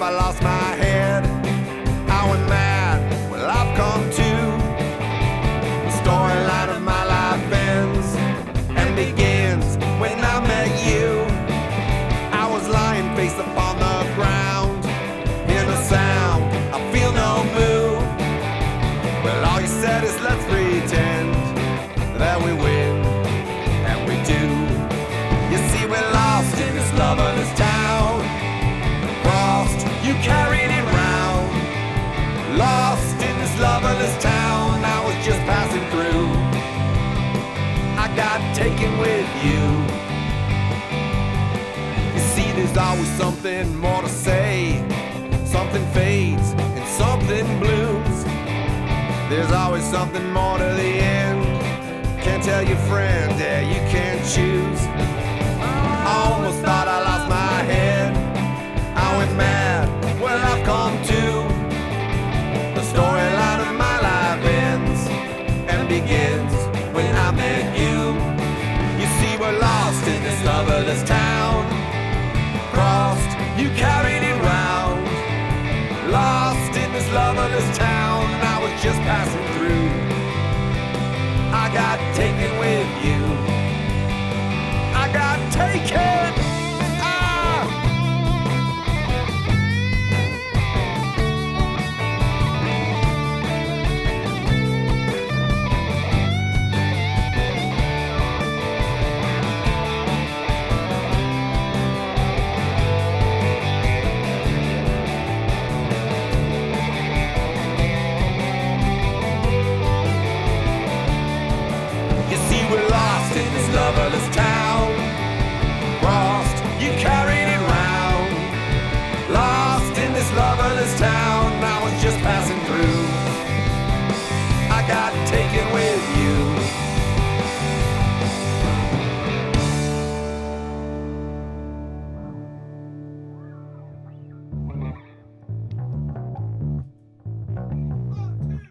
I lost my head. I went mad. Well, I've come to. The storyline of my life ends and begins when I met you. I was lying face upon the ground, hear no sound, I feel no move. Well, all you said is let's pretend that we win, and we do. You see, we're lost in this loverless town. Crossed, you carried it round. Lost in this loverless town, I was just passing through. I got taken with you. You see, there's always something more to say. Something fades and something blooms. There's always something more to the end. Can't tell your friend, yeah, you can't choose. I almost thought I lost my head. I went mad, well, I've come to. The storyline of my life ends and begins when I met you. You see, we're lost in this loverless town. Crossed, you carried it round. Lost in this loverless town, I was just passing through. I got taken with you. I got taken. In this loverless town, crossed, you carried it round. Lost in this loverless town, I was just passing.